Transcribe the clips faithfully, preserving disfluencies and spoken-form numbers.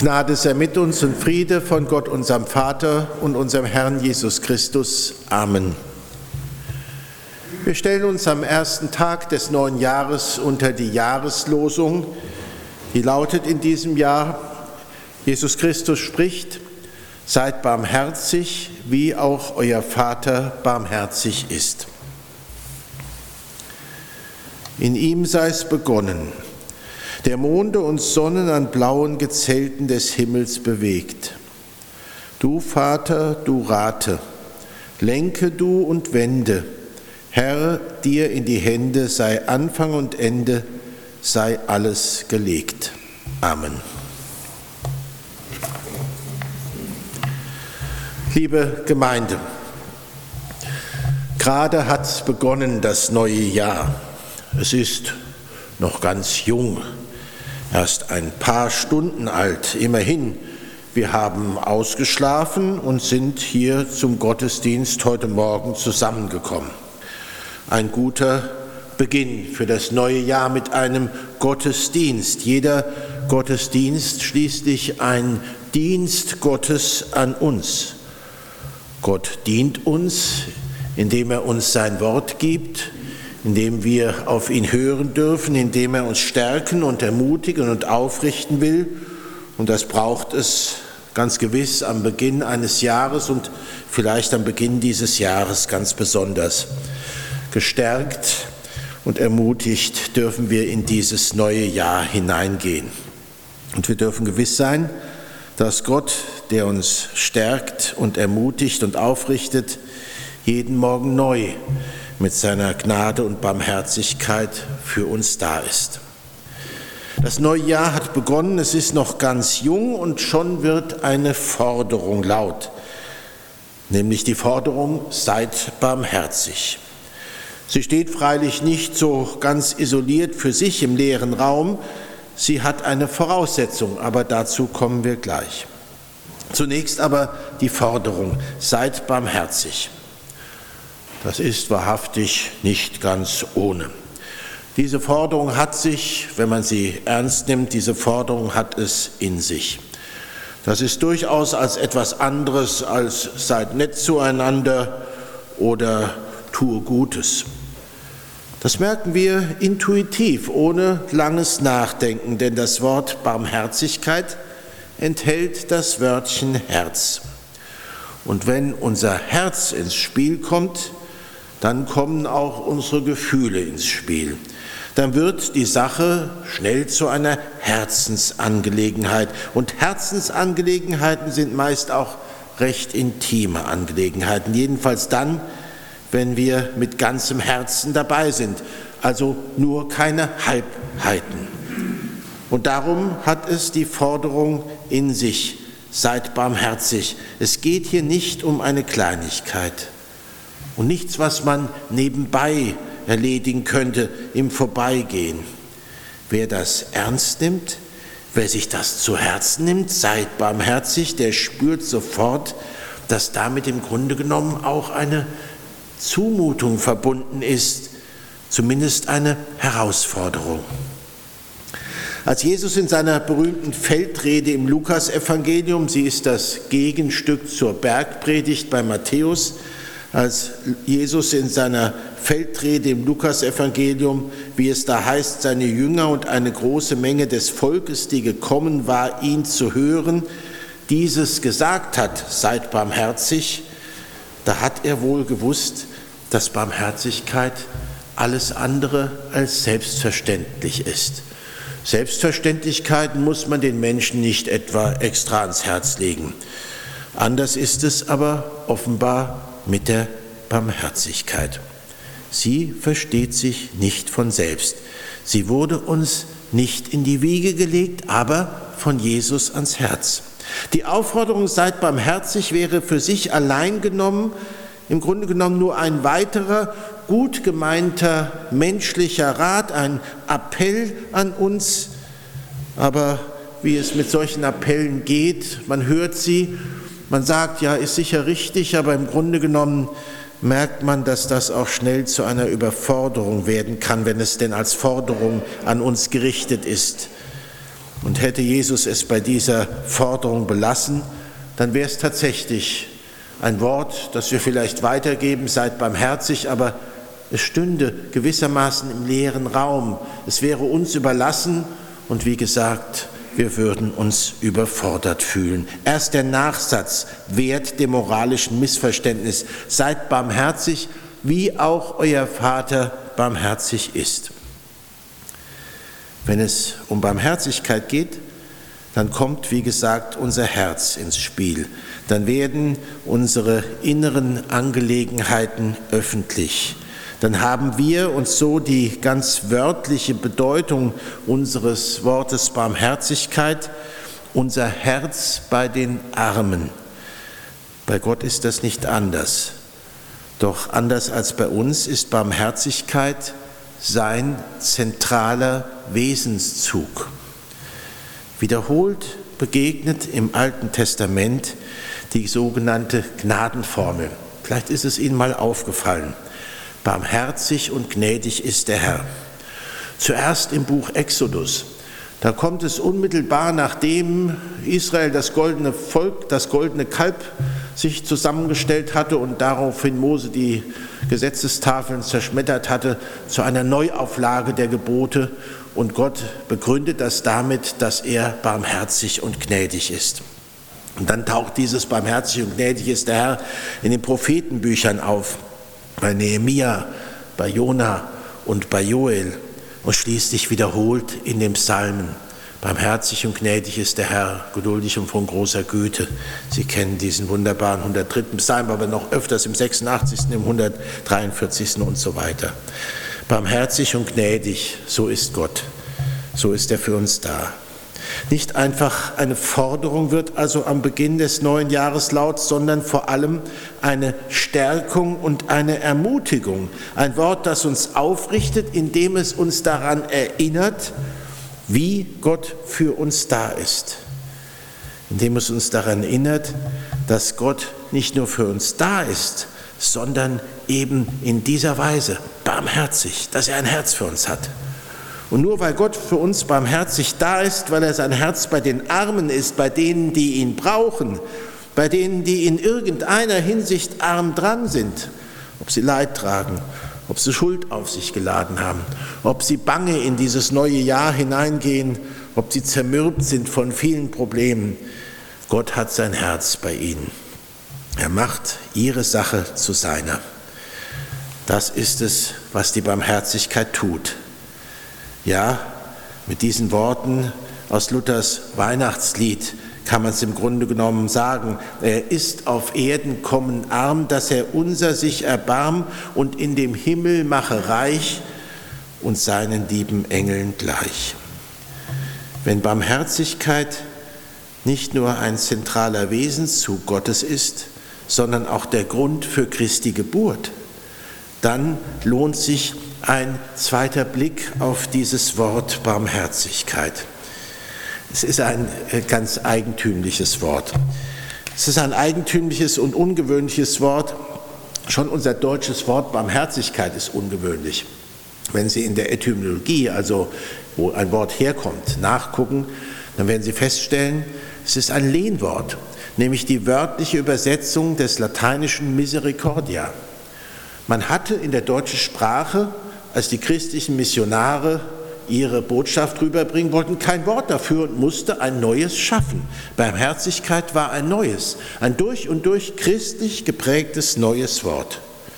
Gnade sei mit uns und Friede von Gott, unserem Vater und unserem Herrn Jesus Christus. Amen. Wir stellen uns am ersten Tag des neuen Jahres unter die Jahreslosung, die lautet in diesem Jahr: Jesus Christus spricht: Seid barmherzig, wie auch euer Vater barmherzig ist. In ihm sei es begonnen, der Monde und Sonnen an blauen Gezelten des Himmels bewegt. Du Vater, du rate, lenke du und wende, Herr, dir in die Hände sei Anfang und Ende, sei alles gelegt. Amen. Liebe Gemeinde, gerade hat begonnen das neue Jahr. Es ist noch ganz jung, erst ein paar Stunden alt. Immerhin, wir haben ausgeschlafen und sind hier zum Gottesdienst heute Morgen zusammengekommen. Ein guter Beginn für das neue Jahr mit einem Gottesdienst. Jeder Gottesdienst schließlich ein Dienst Gottes an uns. Gott dient uns, indem er uns sein Wort gibt, indem wir auf ihn hören dürfen, indem er uns stärken und ermutigen und aufrichten will. Und das braucht es ganz gewiss am Beginn eines Jahres und vielleicht am Beginn dieses Jahres ganz besonders. Gestärkt und ermutigt dürfen wir in dieses neue Jahr hineingehen. Und wir dürfen gewiss sein, dass Gott, der uns stärkt und ermutigt und aufrichtet, jeden Morgen neu mit seiner Gnade und Barmherzigkeit für uns da ist. Das neue Jahr hat begonnen, es ist noch ganz jung und schon wird eine Forderung laut, nämlich die Forderung: Seid barmherzig. Sie steht freilich nicht so ganz isoliert für sich im leeren Raum, sie hat eine Voraussetzung, aber dazu kommen wir gleich. Zunächst aber die Forderung: Seid barmherzig. Das ist wahrhaftig nicht ganz ohne. Diese Forderung hat sich, wenn man sie ernst nimmt, diese Forderung hat es in sich. Das ist durchaus als etwas anderes als seid nett zueinander oder tue Gutes. Das merken wir intuitiv, ohne langes Nachdenken, denn das Wort Barmherzigkeit enthält das Wörtchen Herz. Und wenn unser Herz ins Spiel kommt, dann kommen auch unsere Gefühle ins Spiel. Dann wird die Sache schnell zu einer Herzensangelegenheit. Und Herzensangelegenheiten sind meist auch recht intime Angelegenheiten. Jedenfalls dann, wenn wir mit ganzem Herzen dabei sind. Also nur keine Halbheiten. Und darum hat es die Forderung in sich: Seid barmherzig. Es geht hier nicht um eine Kleinigkeit. Und nichts, was man nebenbei erledigen könnte im Vorbeigehen. Wer das ernst nimmt, wer sich das zu Herzen nimmt, seid barmherzig, der spürt sofort, dass damit im Grunde genommen auch eine Zumutung verbunden ist, zumindest eine Herausforderung. Als Jesus in seiner berühmten Feldrede im Lukasevangelium, sie ist das Gegenstück zur Bergpredigt bei Matthäus, als Jesus in seiner Feldrede im Lukasevangelium, wie es da heißt, seine Jünger und eine große Menge des Volkes, die gekommen war, ihn zu hören, dieses gesagt hat: Seid barmherzig, da hat er wohl gewusst, dass Barmherzigkeit alles andere als selbstverständlich ist. Selbstverständlichkeiten muss man den Menschen nicht etwa extra ans Herz legen. Anders ist es aber offenbar mit der Barmherzigkeit. Sie versteht sich nicht von selbst. Sie wurde uns nicht in die Wiege gelegt, aber von Jesus ans Herz. Die Aufforderung, seid barmherzig, wäre für sich allein genommen, im Grunde genommen nur ein weiterer, gut gemeinter menschlicher Rat, ein Appell an uns. Aber wie es mit solchen Appellen geht, man hört sie, man sagt, ja, ist sicher richtig, aber im Grunde genommen merkt man, dass das auch schnell zu einer Überforderung werden kann, wenn es denn als Forderung an uns gerichtet ist. Und hätte Jesus es bei dieser Forderung belassen, dann wäre es tatsächlich ein Wort, das wir vielleicht weitergeben, seid barmherzig, aber es stünde gewissermaßen im leeren Raum. Es wäre uns überlassen und wie gesagt, wir würden uns überfordert fühlen. Erst der Nachsatz wehrt dem moralischen Missverständnis. Seid barmherzig, wie auch euer Vater barmherzig ist. Wenn es um Barmherzigkeit geht, dann kommt, wie gesagt, unser Herz ins Spiel. Dann werden unsere inneren Angelegenheiten öffentlich. Dann haben wir uns so die ganz wörtliche Bedeutung unseres Wortes Barmherzigkeit, unser Herz bei den Armen. Bei Gott ist das nicht anders. Doch anders als bei uns ist Barmherzigkeit sein zentraler Wesenszug. Wiederholt begegnet im Alten Testament die sogenannte Gnadenformel. Vielleicht ist es Ihnen mal aufgefallen. Barmherzig und gnädig ist der Herr. Zuerst im Buch Exodus. Da kommt es unmittelbar, nachdem Israel das goldene Volk, das goldene Kalb sich zusammengestellt hatte und daraufhin Mose die Gesetzestafeln zerschmettert hatte, zu einer Neuauflage der Gebote. Und Gott begründet das damit, dass er barmherzig und gnädig ist. Und dann taucht dieses barmherzig und gnädig ist der Herr in den Prophetenbüchern auf, bei Nehemia, bei Jona und bei Joel und schließlich wiederholt in den Psalmen. Barmherzig und gnädig ist der Herr, geduldig und von großer Güte. Sie kennen diesen wunderbaren hundertdritten Psalm, aber noch öfters im sechsundachtzigsten, im hundertdreiundvierzigsten und so weiter. Barmherzig und gnädig, so ist Gott, so ist er für uns da. Nicht einfach eine Forderung wird also am Beginn des neuen Jahres laut, sondern vor allem eine Stärkung und eine Ermutigung. Ein Wort, das uns aufrichtet, indem es uns daran erinnert, wie Gott für uns da ist. Indem es uns daran erinnert, dass Gott nicht nur für uns da ist, sondern eben in dieser Weise barmherzig, dass er ein Herz für uns hat. Und nur weil Gott für uns barmherzig da ist, weil er sein Herz bei den Armen ist, bei denen, die ihn brauchen, bei denen, die in irgendeiner Hinsicht arm dran sind, ob sie Leid tragen, ob sie Schuld auf sich geladen haben, ob sie bange in dieses neue Jahr hineingehen, ob sie zermürbt sind von vielen Problemen. Gott hat sein Herz bei ihnen. Er macht ihre Sache zu seiner. Das ist es, was die Barmherzigkeit tut. Ja, mit diesen Worten aus Luthers Weihnachtslied kann man es im Grunde genommen sagen. Er ist auf Erden kommen arm, dass er unser sich erbarm und in dem Himmel mache reich und seinen lieben Engeln gleich. Wenn Barmherzigkeit nicht nur ein zentraler Wesenszug Gottes ist, sondern auch der Grund für Christi Geburt, dann lohnt sich ein zweiter Blick auf dieses Wort Barmherzigkeit. Es ist ein ganz eigentümliches Wort. Es ist ein eigentümliches und ungewöhnliches Wort. Schon unser deutsches Wort Barmherzigkeit ist ungewöhnlich. Wenn Sie in der Etymologie, also wo ein Wort herkommt, nachgucken, dann werden Sie feststellen, es ist ein Lehnwort, nämlich die wörtliche Übersetzung des lateinischen Misericordia. Man hatte in der deutschen Sprache, als die christlichen Missionare ihre Botschaft rüberbringen wollten, kein Wort dafür und musste ein neues schaffen. Barmherzigkeit war ein neues, ein durch und durch christlich geprägtes neues Wort.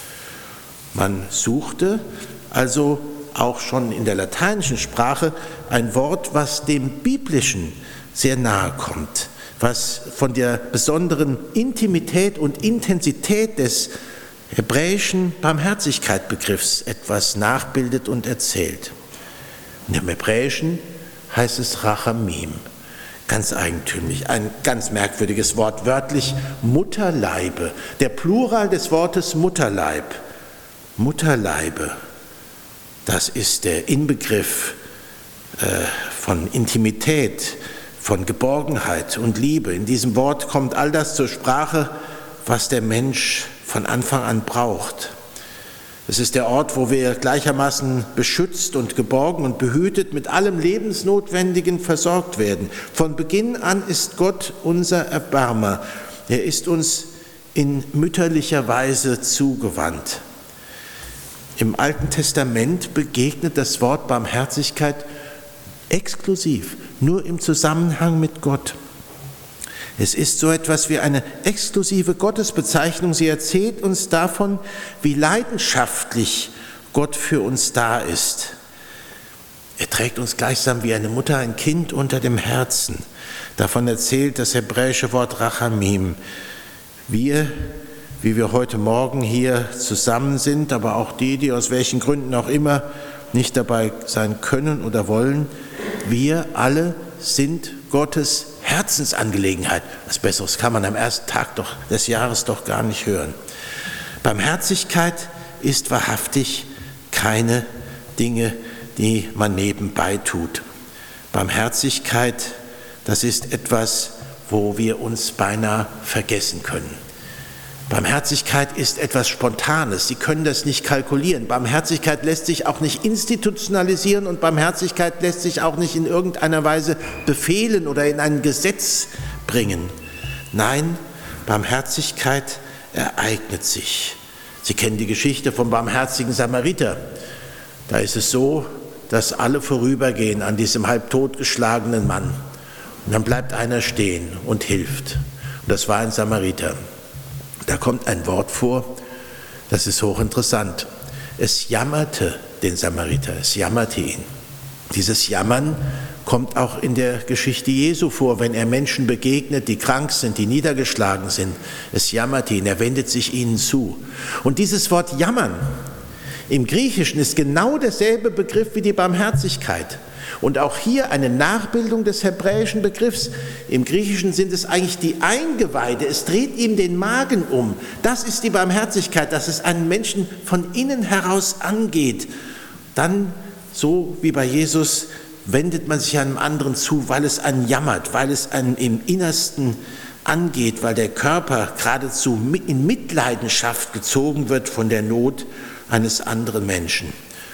Man suchte also auch schon in der lateinischen Sprache ein Wort, was dem Biblischen sehr nahe kommt, was von der besonderen Intimität und Intensität des hebräischen Barmherzigkeitsbegriffs etwas nachbildet und erzählt. In dem Hebräischen heißt es Rachamim, ganz eigentümlich, ein ganz merkwürdiges Wort, wörtlich Mutterleibe, der Plural des Wortes Mutterleib. Mutterleibe, das ist der Inbegriff äh, von Intimität, von Geborgenheit und Liebe. In diesem Wort kommt all das zur Sprache, was der Mensch von Anfang an braucht. Es ist der Ort, wo wir gleichermaßen beschützt und geborgen und behütet mit allem Lebensnotwendigen versorgt werden. Von Beginn an ist Gott unser Erbarmer. Er ist uns in mütterlicher Weise zugewandt. Im Alten Testament begegnet das Wort Barmherzigkeit exklusiv, nur im Zusammenhang mit Gott. Es ist so etwas wie eine exklusive Gottesbezeichnung. Sie erzählt uns davon, wie leidenschaftlich Gott für uns da ist. Er trägt uns gleichsam wie eine Mutter ein Kind unter dem Herzen. Davon erzählt das hebräische Wort Rachamim. Wir, wie wir heute Morgen hier zusammen sind, aber auch die, die aus welchen Gründen auch immer nicht dabei sein können oder wollen, wir alle sind Gottes Herzensangelegenheit. Was Besseres kann man am ersten Tag doch, des Jahres doch gar nicht hören. Barmherzigkeit ist wahrhaftig keine Dinge, die man nebenbei tut. Barmherzigkeit, das ist etwas, wo wir uns beinahe vergessen können. Barmherzigkeit ist etwas Spontanes. Sie können das nicht kalkulieren. Barmherzigkeit lässt sich auch nicht institutionalisieren und Barmherzigkeit lässt sich auch nicht in irgendeiner Weise befehlen oder in ein Gesetz bringen. Nein, Barmherzigkeit ereignet sich. Sie kennen die Geschichte vom barmherzigen Samariter. Da ist es so, dass alle vorübergehen an diesem halb totgeschlagenen Mann. Und dann bleibt einer stehen und hilft. Und das war ein Samariter. Da kommt ein Wort vor, das ist hochinteressant. Es jammerte den Samariter, es jammerte ihn. Dieses Jammern kommt auch in der Geschichte Jesu vor, wenn er Menschen begegnet, die krank sind, die niedergeschlagen sind. Es jammerte ihn, er wendet sich ihnen zu. Und dieses Wort jammern im Griechischen ist genau derselbe Begriff wie die Barmherzigkeit. Und auch hier eine Nachbildung des hebräischen Begriffs. Im Griechischen sind es eigentlich die Eingeweide, es dreht ihm den Magen um. Das ist die Barmherzigkeit, dass es einen Menschen von innen heraus angeht. Dann, so wie bei Jesus, wendet man sich einem anderen zu, weil es einen jammert, weil es einen im Innersten angeht, weil der Körper geradezu in Mitleidenschaft gezogen wird von der Not eines anderen Menschen.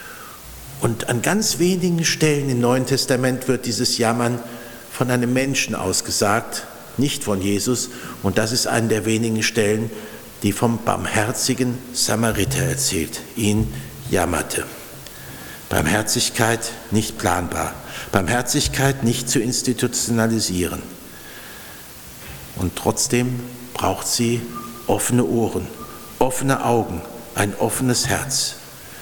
Und an ganz wenigen Stellen im Neuen Testament wird dieses Jammern von einem Menschen ausgesagt, nicht von Jesus. Und das ist eine der wenigen Stellen, die vom barmherzigen Samariter erzählt. Ihn jammerte. Barmherzigkeit nicht planbar. Barmherzigkeit nicht zu institutionalisieren. Und trotzdem braucht sie offene Ohren, offene Augen, ein offenes Herz.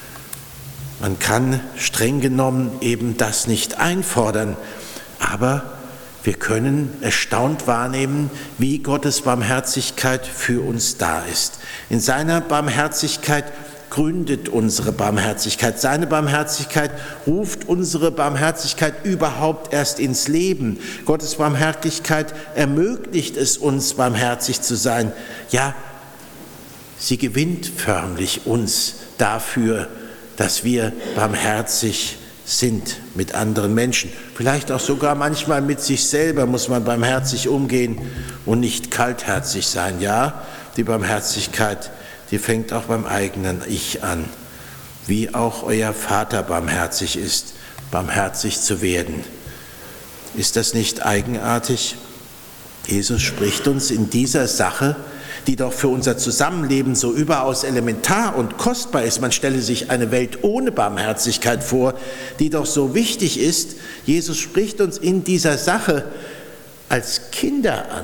Man kann streng genommen eben das nicht einfordern, aber wir können erstaunt wahrnehmen, wie Gottes Barmherzigkeit für uns da ist. In seiner Barmherzigkeit gründet unsere Barmherzigkeit. Seine Barmherzigkeit ruft unsere Barmherzigkeit überhaupt erst ins Leben. Gottes Barmherzigkeit ermöglicht es uns, barmherzig zu sein. Ja, sie gewinnt förmlich uns dafür, dass wir barmherzig sind mit anderen Menschen. Vielleicht auch sogar manchmal mit sich selber muss man barmherzig umgehen und nicht kaltherzig sein. Ja, die Barmherzigkeit, die fängt auch beim eigenen Ich an. Wie auch euer Vater barmherzig ist, barmherzig zu werden. Ist das nicht eigenartig? Jesus spricht uns in dieser Sache, die doch für unser Zusammenleben so überaus elementar und kostbar ist. Man stelle sich eine Welt ohne Barmherzigkeit vor, die doch so wichtig ist. Jesus spricht uns in dieser Sache als Kinder an.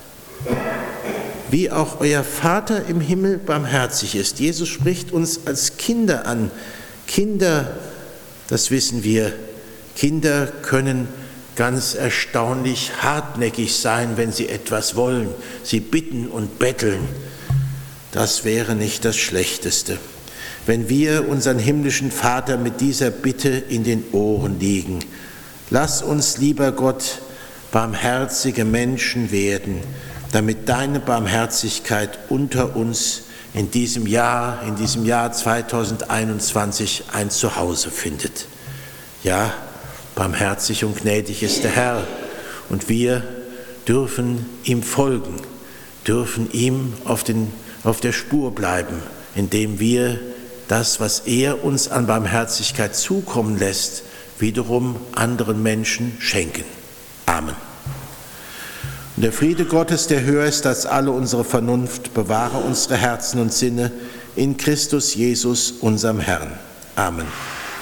Wie auch euer Vater im Himmel barmherzig ist. Jesus spricht uns als Kinder an. Kinder, das wissen wir, Kinder können ganz erstaunlich hartnäckig sein, wenn sie etwas wollen. Sie bitten und betteln. Das wäre nicht das Schlechteste. Wenn wir unseren himmlischen Vater mit dieser Bitte in den Ohren liegen. Lass uns, lieber Gott, barmherzige Menschen werden, damit deine Barmherzigkeit unter uns in diesem Jahr, in diesem Jahr zweitausendeinundzwanzig ein Zuhause findet. Ja, barmherzig und gnädig ist der Herr und wir dürfen ihm folgen, dürfen ihm auf, den, auf der Spur bleiben, indem wir das, was er uns an Barmherzigkeit zukommen lässt, wiederum anderen Menschen schenken. Amen. Und der Friede Gottes, der höher ist als alle unsere Vernunft, bewahre unsere Herzen und Sinne in Christus Jesus, unserem Herrn. Amen.